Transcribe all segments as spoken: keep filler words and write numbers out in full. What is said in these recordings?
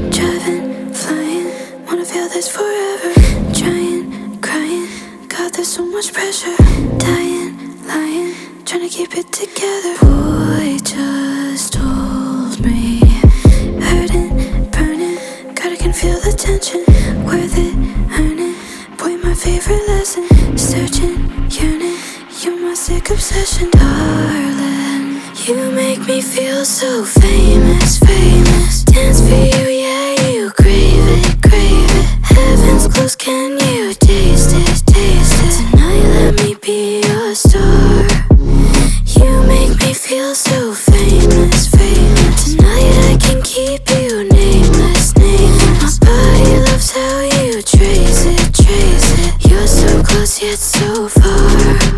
Driving, flying, wanna feel this forever. Trying, crying, God, there's so much pressure. Dying, lying, trying to keep it together. Boy just told me, hurting, burning, God, I can feel the tension. Worth it, earn it, boy, my favorite lesson. Searching, yearning, you're my sick obsession. Darling, you make me feel so famous, famous. Dance for you, yeah, you crave it, crave it. Heaven's close, can you taste it, taste it? Tonight let me be your star. You make me feel so famous, famous. Tonight I can keep you nameless, nameless. My body loves how you trace it, trace it. You're so close yet so far.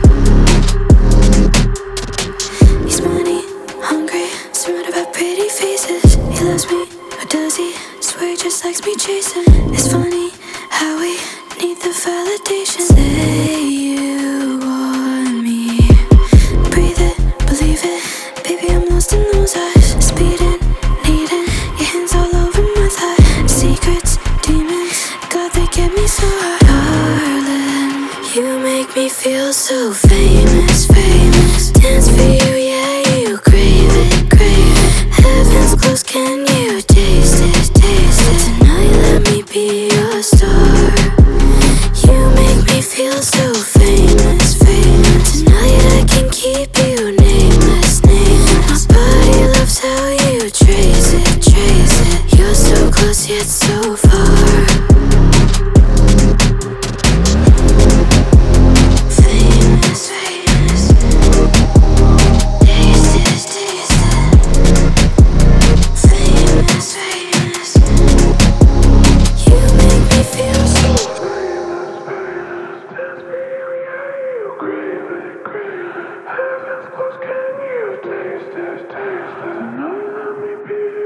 He's money, hungry, surrounded by pretty faces. He loves me, or does he? Swear he just likes me chasing. It's funny how we need the validation. Say you want me, breathe it, believe it. Baby, I'm lost in those eyes. Speeding, needing, your hands all over my thigh. Secrets, demons, God, they get me so high. Darling, you make me feel so famous, famous. Dance for you, yeah, you crave it, crave it. Heaven's close, can you taste it, taste it? Tonight let me be your star. You make me feel so famous, famous. Tonight I can keep you nameless, nameless. My body loves how you trace it, trace it. You're so close yet so far. Famous, famous. Taste it, taste it. Famous, famous. You make me feel so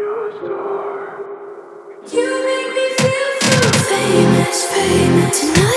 You make me feel so famous, famous. Tonight